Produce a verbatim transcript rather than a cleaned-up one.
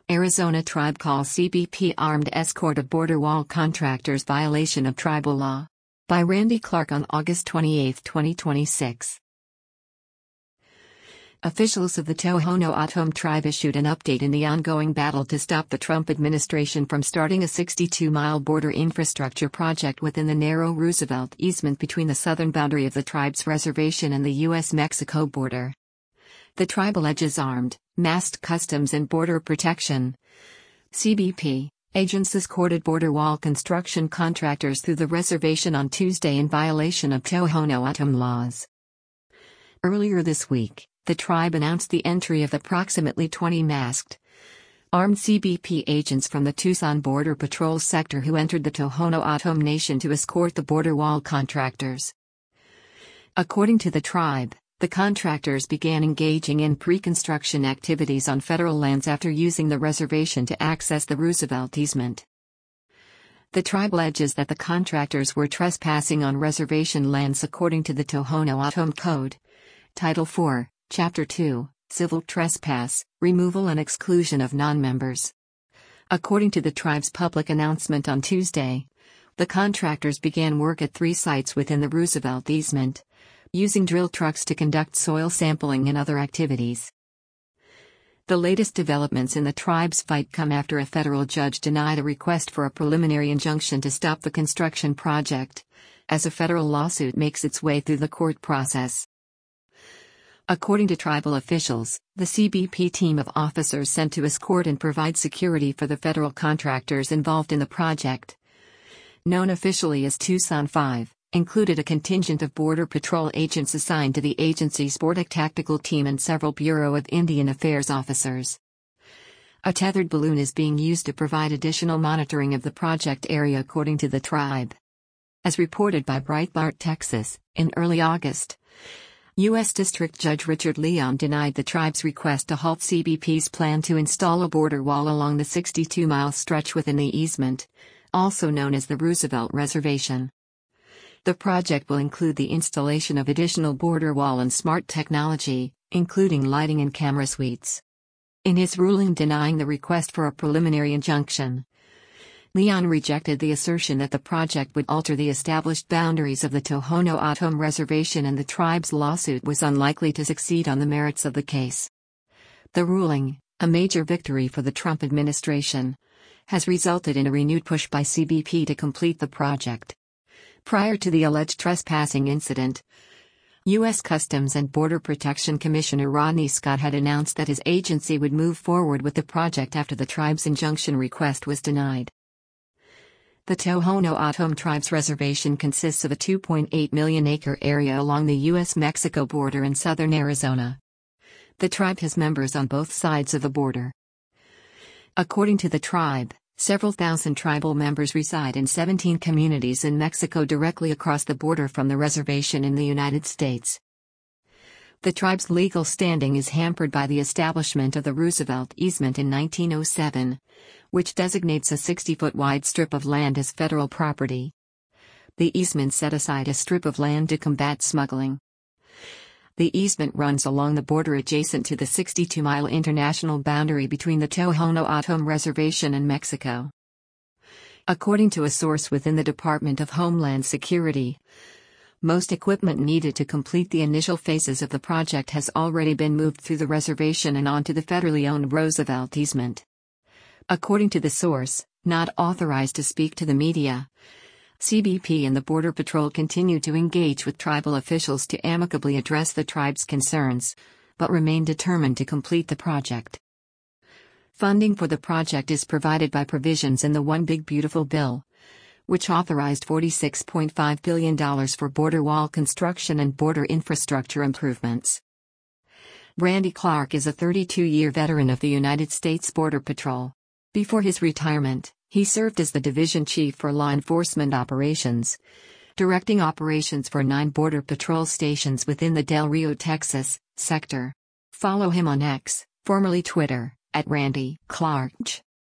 Arizona tribe calls C B P armed escort of border wall contractors violation of tribal law. By Randy Clark on August twenty-eighth, twenty twenty-six. Officials of the Tohono O'odham tribe issued an update in the ongoing battle to stop the Trump administration from starting a sixty-two mile border infrastructure project within the narrow Roosevelt easement between the southern boundary of the tribe's reservation and the U S Mexico border. The tribe alleges armed, masked Customs and Border Protection (C B P) agents escorted border wall construction contractors through the reservation on Tuesday in violation of Tohono O'odham laws. Earlier this week, the tribe announced the entry of approximately twenty masked, armed C B P agents from the Tucson Border Patrol sector who entered the Tohono O'odham Nation to escort the border wall contractors. According to the tribe, the contractors began engaging in pre-construction activities on federal lands after using the reservation to access the Roosevelt easement. The tribe alleges that the contractors were trespassing on reservation lands according to the Tohono O'odham Code, Title four, Chapter two, Civil Trespass, Removal and Exclusion of Non-Members. According to the tribe's public announcement on Tuesday, the contractors began work at three sites within the Roosevelt easement, using drill trucks to conduct soil sampling and other activities. The latest developments in the tribe's fight come after a federal judge denied a request for a preliminary injunction to stop the construction project, as a federal lawsuit makes its way through the court process. According to tribal officials, the C B P team of officers sent to escort and provide security for the federal contractors involved in the project, known officially as Tucson five, included a contingent of Border Patrol agents assigned to the agency's Border Tactical Team and several Bureau of Indian Affairs officers. A tethered balloon is being used to provide additional monitoring of the project area according to the tribe. As reported by Breitbart Texas, in early August, U S District Judge Richard Leon denied the tribe's request to halt C B P's plan to install a border wall along the sixty-two mile stretch within the easement, also known as the Roosevelt Reservation. The project will include the installation of additional border wall and smart technology, including lighting and camera suites. In his ruling denying the request for a preliminary injunction, Leon rejected the assertion that the project would alter the established boundaries of the Tohono O'odham Reservation, and the tribe's lawsuit was unlikely to succeed on the merits of the case. The ruling, a major victory for the Trump administration, has resulted in a renewed push by C B P to complete the project. Prior to the alleged trespassing incident, U S Customs and Border Protection Commissioner Rodney Scott had announced that his agency would move forward with the project after the tribe's injunction request was denied. The Tohono O'odham tribe's reservation consists of a two point eight million acre area along the U S Mexico border in southern Arizona. The tribe has members on both sides of the border. According to the tribe, several thousand tribal members reside in seventeen communities in Mexico directly across the border from the reservation in the United States. The tribe's legal standing is hampered by the establishment of the Roosevelt easement in nineteen oh seven, which designates a sixty foot wide strip of land as federal property. The easement set aside a strip of land to combat smuggling. The easement runs along the border adjacent to the sixty-two mile international boundary between the Tohono O'odham Reservation and Mexico. According to a source within the Department of Homeland Security, most equipment needed to complete the initial phases of the project has already been moved through the reservation and onto the federally owned Roosevelt easement. According to the source, not authorized to speak to the media, C B P and the Border Patrol continue to engage with tribal officials to amicably address the tribe's concerns, but remain determined to complete the project. Funding for the project is provided by provisions in the One Big Beautiful Bill, which authorized forty-six point five billion dollars for border wall construction and border infrastructure improvements. Randy Clark is a thirty-two year veteran of the United States Border Patrol. Before his retirement, he served as the division chief for law enforcement operations, directing operations for nine Border Patrol stations within the Del Rio, Texas, sector. Follow him on X, formerly Twitter, at Randy Clark.